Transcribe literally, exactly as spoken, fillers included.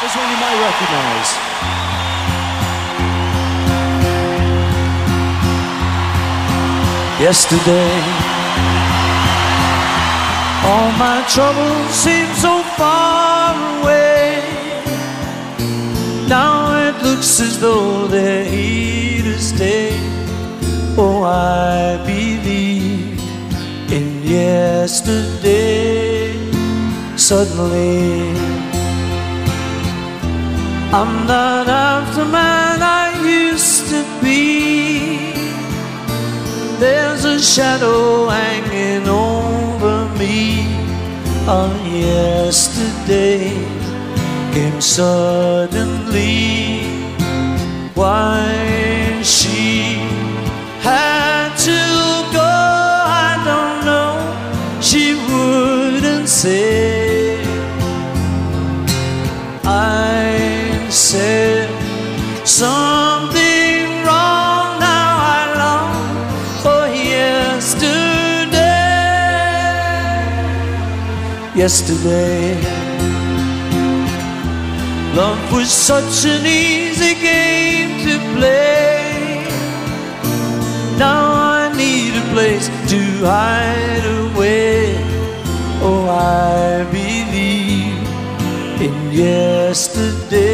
Here's one you might recognize. Yesterday, all my troubles seem so far away. Now it looks as though they're here to stay. Oh, I believe in yesterday. Suddenly, I'm not half the man I used to be. There's a shadow hanging over me. On yesterday came suddenly. Why she had to go, I don't know. She wouldn't say. I said something wrong. Now I long for yesterday. Yesterday, love was such an easy game to play. Now I need a place to hide away. Oh, I believe in yesterday.